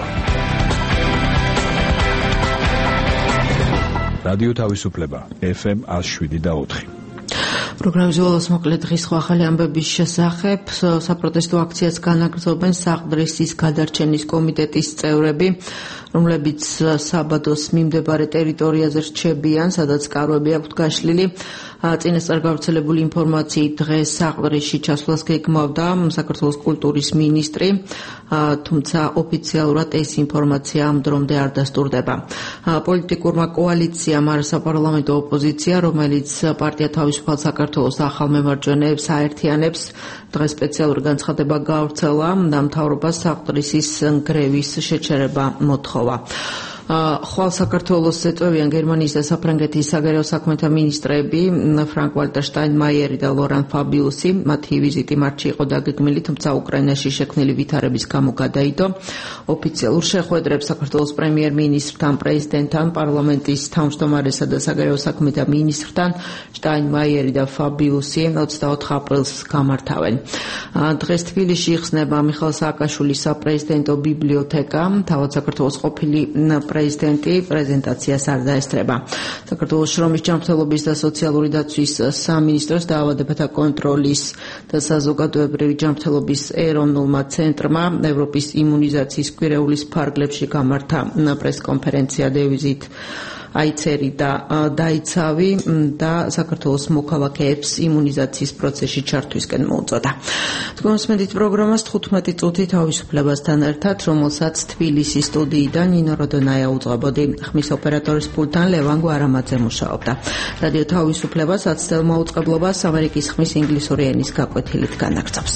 რადიო თავისუფლება ეფ ემ one oh seven და ოთხი. პროგრამის ბოლოს მოკლედ დღის ახალი ამბების შესახებ საპროტესტო აქციას განაგრძობენ საყდრისის გადარჩენის კომიტეტის წევრები, რომლებიც საბადოს მიმდებარე ტერიტორიაზე რჩებიან, სადაც კარვები აქვთ გაშლილი. წინასწარ გავრცელებული ინფორმაციით დღეს საყდრისში ჩასვლას გეგმავდა საქართველოს კულტურის მინისტრი, თუმცა ოფიციალურად ეს ინფორმაცია ამ დრომდე არ დასტურდება. პოლიტიკურმა კოალიციამ არა საპარლამენტო ოპოზიცია, რომელიც პარტია თავისუფალ საქართველოს ახალ მემარჯვენეებს აერთიანებს, დღეს სპეციალური განცხადება გავრცელა და მთავრობას საყდრისის გრევის შეჩერება მოთხოვა. ხვალ საქართველოს ეწევიან გერმანიის და საფრანგეთის საგარეო საქმეთა მინისტრები ფრანკ ვალტერ შტაინმაიერი და ლორან ფაბიუსი. მათი ვიზიტი მარტში იყო დაგეგმილი, თუმცა უკრაინაში შექმნილი ვითარების გამო გადაიდო. ოფიციალურ შეხვედრებს საქართველოს პრემიერ-მინისტრთან, პრეზიდენტთან, პარლამენტის თავმჯდომარესა და საგარეო საქმეთა მინისტრთან შტაინმაიერი და ფაბიუსი ოცდაოთხ აპრილს გამართავენ. დღეს თბილისში იხსნება მიხეილ სააკაშვილის საპრეზიდენტო ბიბლიოთეკა. თავად საქართველოს ყოფილი პრეზიდენტი პრეზენტაციას არ დაესწრება. საქართველოს შრომის ჯანმრთელობის და სოციალური დაცვის სამინისტროს დაავადებათა კონტროლის და საზოგადოებრივი ჯანმრთელობის ეროვნულმა ცენტრმა ევროპის იმუნიზაციის კვირეულის ფარგლებში გამართა პრესკონფერენცია დევიზით აიცერი და დაიცავი და საქართველოს მოქალაქეებს იმუნიზაციის პროცესში ჩართვისკენ მოუწოდა. თქვენსმენდით პროგრამას თხუთმეტი წუთი თავისუფლებასთან ერთად, რომელსაც თბილისის სტუდიიდან ნინო როდონაია უძღვებოდი. ხმის ოპერატორის პულტთან ლევან გვარამაძე მუშაობდა. რადიო თავისუფლება საცდელ მაუწყებლობას ამერიკის ხმის ინგლისური ენის გაკვეთილით განაგრძობს.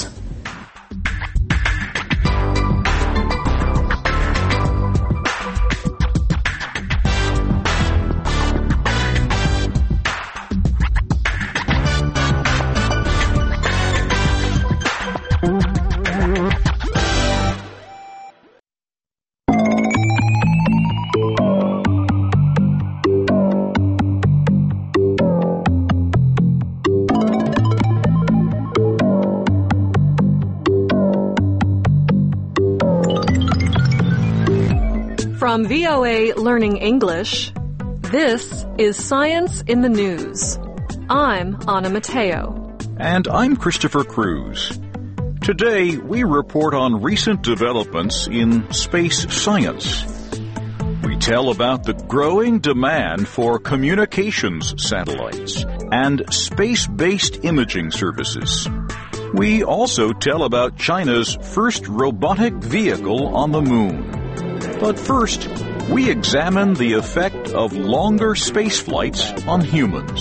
From V O A Learning English, this is Science in the News. I'm Anna Mateo. And I'm Christopher Cruz. Today, we report on recent developments in space science. We tell about the growing demand for communications satellites and space-based imaging services. We also tell about China's first robotic vehicle on the moon. But first, we examine the effect of longer space flights on humans.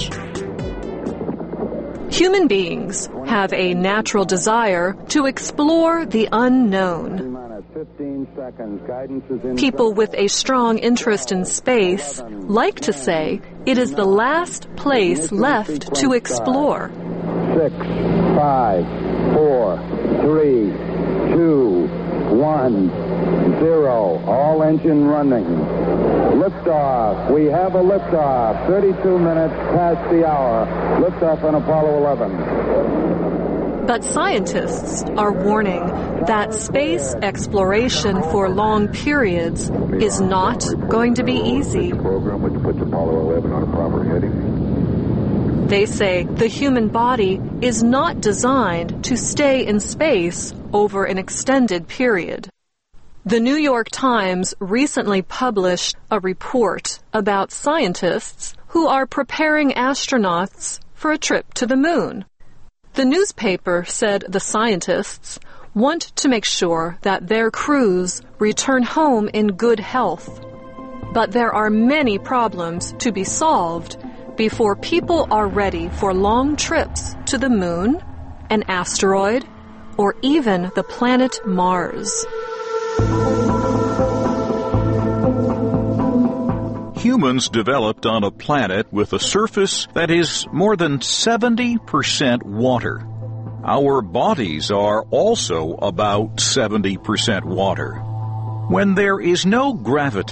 Human beings have a natural desire to explore the unknown. People with a strong interest in space like to say it is the last place left to explore. Six, five, four, three, two, one, zero. All engine running. Liftoff. We have a liftoff. thirty-two minutes past the hour. Liftoff on Apollo eleven. But scientists are warning that space exploration for long periods is not going to be easy. Program which puts Apollo eleven on a proper heading. They say the human body is not designed to stay in space over an extended period. The New York Times recently published a report about scientists who are preparing astronauts for a trip to the moon. The newspaper said the scientists want to make sure that their crews return home in good health. But there are many problems to be solved before people are ready for long trips to the moon, an asteroid, or even the planet Mars. Humans developed on a planet with a surface that is more than seventy percent water. Our bodies are also about seventy percent water. When there is no gravity,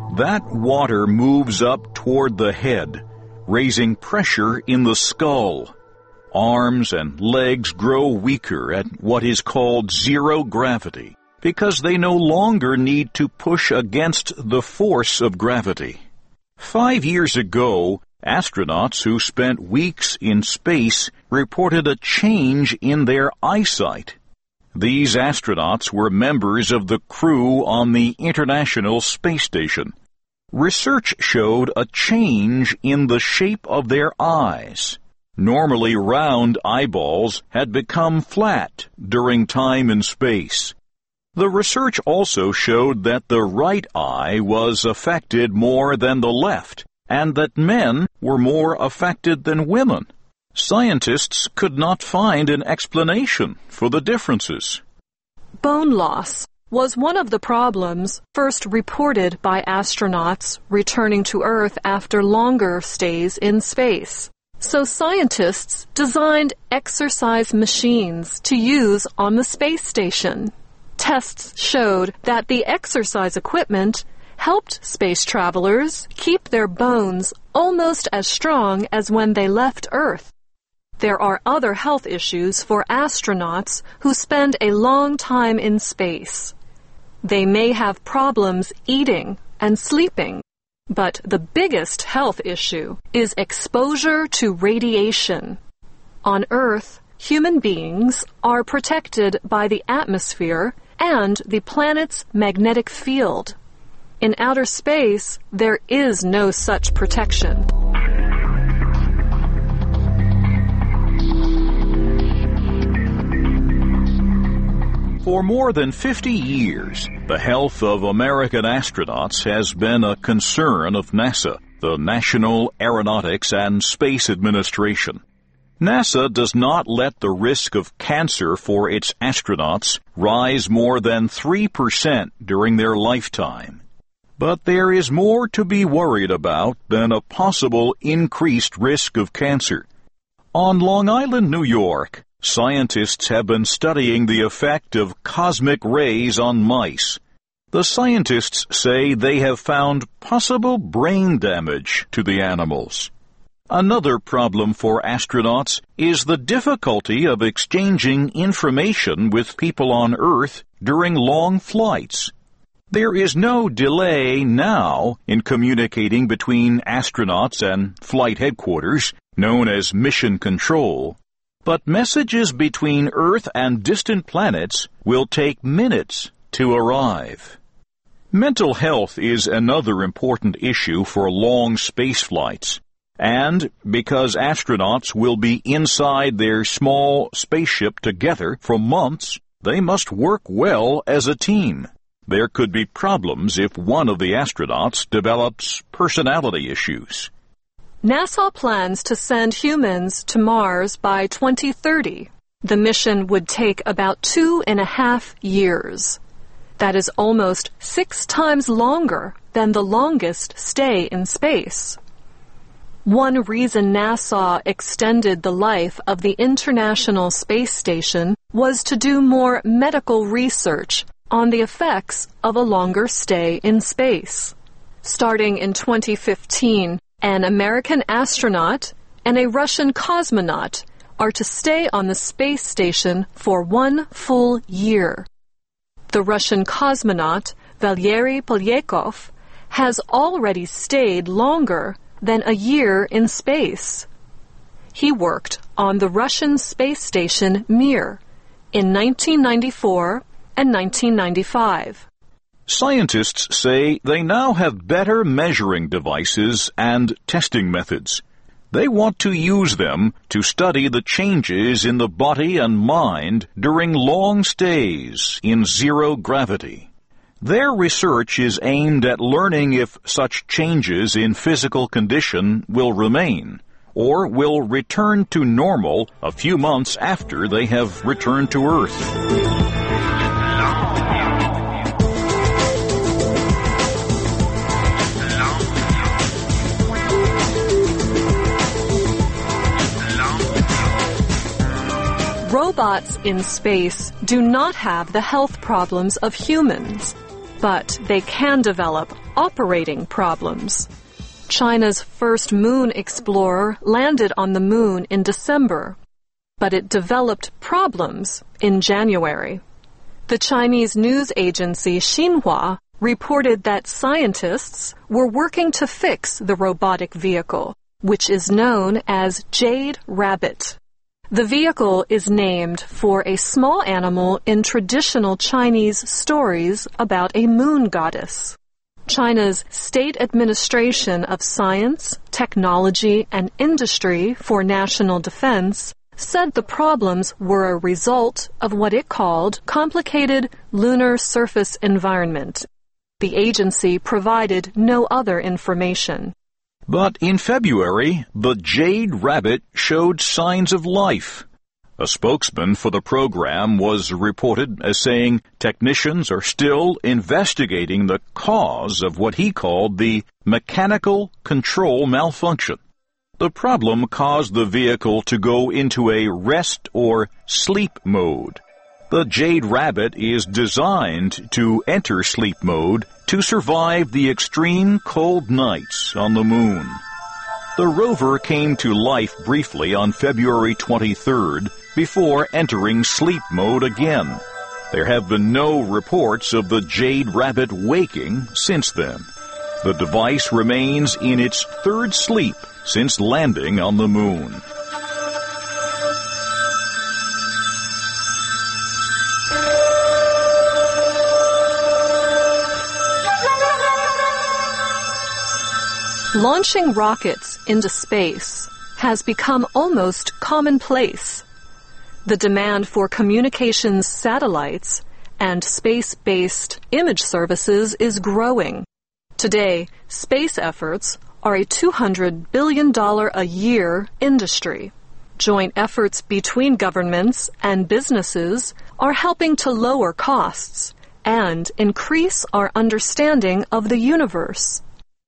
That water moves up toward the head, raising pressure in the skull. Arms and legs grow weaker at what is called zero gravity because they no longer need to push against the force of gravity. Five years ago, astronauts who spent weeks in space reported a change in their eyesight. These astronauts were members of the crew on the International Space Station. Research showed a change in the shape of their eyes. Normally round eyeballs had become flat during time in space. The research also showed that the right eye was affected more than the left, and that men were more affected than women. Scientists could not find an explanation for the differences. Bone loss was one of the problems first reported by astronauts returning to Earth after longer stays in space. So scientists designed exercise machines to use on the space station. Tests showed that the exercise equipment helped space travelers keep their bones almost as strong as when they left Earth. There are other health issues for astronauts who spend a long time in space. They may have problems eating and sleeping, but the biggest health issue is exposure to radiation. On Earth, human beings are protected by the atmosphere and the planet's magnetic field. In outer space, there is no such protection. For more than fifty years, the health of American astronauts has been a concern of NASA, the National Aeronautics and Space Administration. NASA does not let the risk of cancer for its astronauts rise more than three percent during their lifetime. But there is more to be worried about than a possible increased risk of cancer. On Long Island, New York, scientists have been studying the effect of cosmic rays on mice. The scientists say they have found possible brain damage to the animals. Another problem for astronauts is the difficulty of exchanging information with people on Earth during long flights. There is no delay now in communicating between astronauts and flight headquarters, known as mission control. But messages between Earth and distant planets will take minutes to arrive. Mental health is another important issue for long space flights. And because astronauts will be inside their small spaceship together for months, they must work well as a team. There could be problems if one of the astronauts develops personality issues. NASA plans to send humans to Mars by twenty thirty. The mission would take about two and a half years. That is almost six times longer than the longest stay in space. One reason NASA extended the life of the International Space Station was to do more medical research on the effects of a longer stay in space. Starting in twenty fifteen, an American astronaut and a Russian cosmonaut are to stay on the space station for one full year. The Russian cosmonaut, Valery Polyakov, has already stayed longer than a year in space. He worked on the Russian space station Mir in nineteen ninety-four and nineteen ninety-five. Scientists say they now have better measuring devices and testing methods. They want to use them to study the changes in the body and mind during long stays in zero gravity. Their research is aimed at learning if such changes in physical condition will remain or will return to normal a few months after they have returned to Earth. Robots in space do not have the health problems of humans, but they can develop operating problems. China's first moon explorer landed on the moon in December, but it developed problems in January. The Chinese news agency Xinhua reported that scientists were working to fix the robotic vehicle, which is known as Jade Rabbit. The vehicle is named for a small animal in traditional Chinese stories about a moon goddess. China's State Administration of Science, Technology, and Industry for National Defense said the problems were a result of what it called complicated lunar surface environment. The agency provided no other information. But in February, the Jade Rabbit showed signs of life. A spokesman for the program was reported as saying technicians are still investigating the cause of what he called the mechanical control malfunction. The problem caused the vehicle to go into a rest or sleep mode. The Jade Rabbit is designed to enter sleep mode to survive the extreme cold nights on the moon. The rover came to life briefly on February twenty-third before entering sleep mode again. There have been no reports of the Jade Rabbit waking since then. The device remains in its third sleep since landing on the moon. Launching rockets into space has become almost commonplace. The demand for communications satellites and space-based image services is growing. Today, space efforts are a two hundred billion dollars a year industry. Joint efforts between governments and businesses are helping to lower costs and increase our understanding of the universe.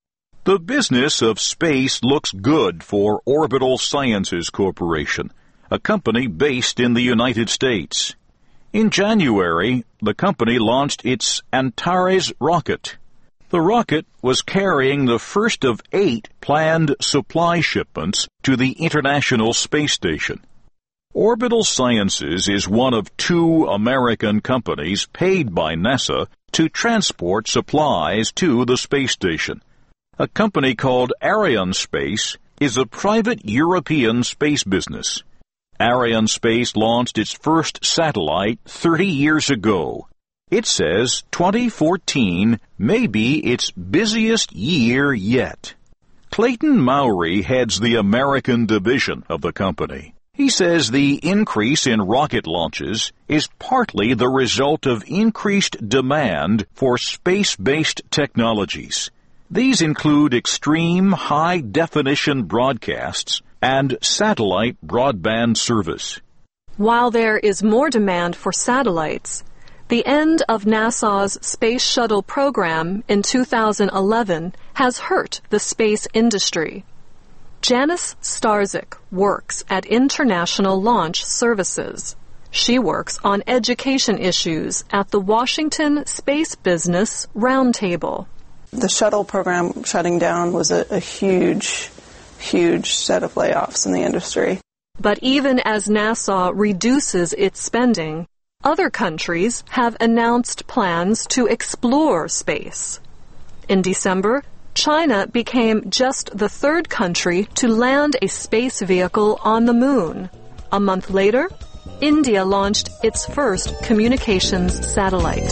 The business of space looks good for Orbital Sciences Corporation, a company based in the United States. In January, the company launched its Antares rocket. The rocket was carrying the first of eight planned supply shipments to the International Space Station. Orbital Sciences is one of two American companies paid by NASA to transport supplies to the space station. A company called Arianespace is a private European space business. Arianespace launched its first satellite thirty years ago. It says twenty fourteen may be its busiest year yet. Clayton Mowry heads the American division of the company. He says the increase in rocket launches is partly the result of increased demand for space-based technologies. These include extreme high-definition broadcasts and satellite broadband service. While there is more demand for satellites, the end of NASA's Space Shuttle program in two thousand eleven has hurt the space industry. Janice Starzyk works at International Launch Services. She works on education issues at the Washington Space Business Roundtable. The shuttle program shutting down was a, a huge, huge set of layoffs in the industry. But even as NASA reduces its spending, other countries have announced plans to explore space. In December, China became just the third country to land a space vehicle on the moon. A month later, India launched its first communications satellite.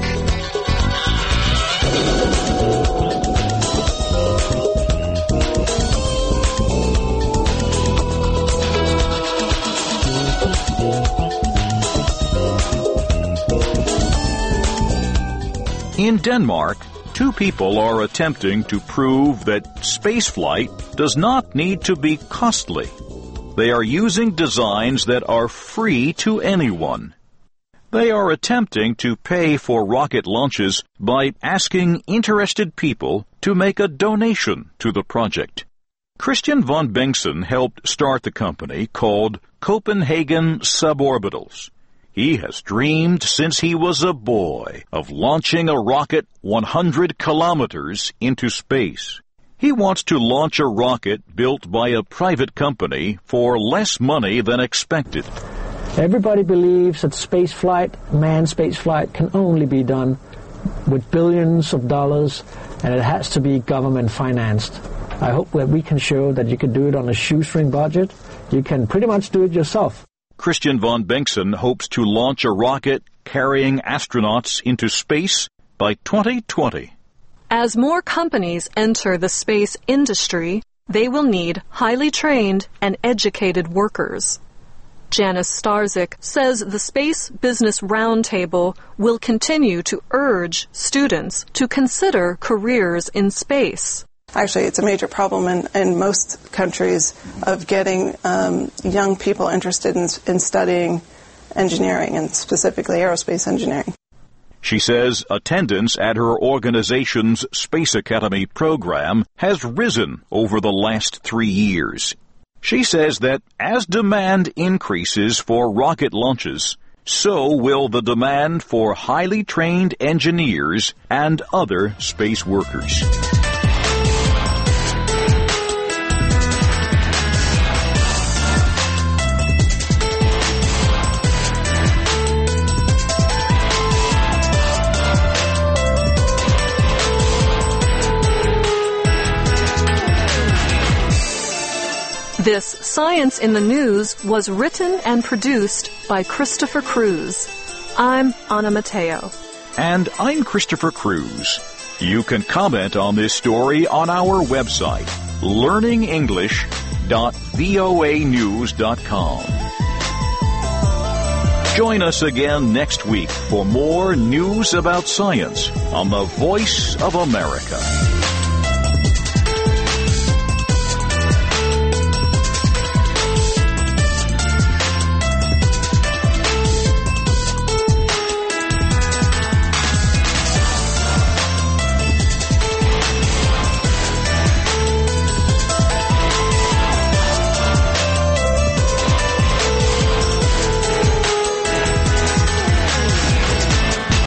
In Denmark, two people are attempting to prove that spaceflight does not need to be costly. They are using designs that are free to anyone. They are attempting to pay for rocket launches by asking interested people to make a donation to the project. Christian von Bengtson helped start the company called Copenhagen Suborbitals. He has dreamed since he was a boy of launching a rocket one hundred kilometers into space. He wants to launch a rocket built by a private company for less money than expected. Everybody believes that space flight, manned space flight, can only be done with billions of dollars, and it has to be government financed. I hope that we can show that you can do it on a shoestring budget. You can pretty much do it yourself. Christian von Bengtson hopes to launch a rocket carrying astronauts into space by twenty twenty. As more companies enter the space industry, they will need highly trained and educated workers. Janice Starzik says the Space Business Roundtable will continue to urge students to consider careers in space. Actually, it's a major problem in, in most countries of getting um, young people interested in, in studying engineering, and specifically aerospace engineering. She says attendance at her organization's Space Academy program has risen over the last three years. She says that as demand increases for rocket launches, so will the demand for highly trained engineers and other space workers. This Science in the News was written and produced by Christopher Cruz. I'm Anna Mateo. And I'm Christopher Cruz. You can comment on this story on our website, learning english dot voa news dot com. Join us again next week for more news about science on the Voice of America.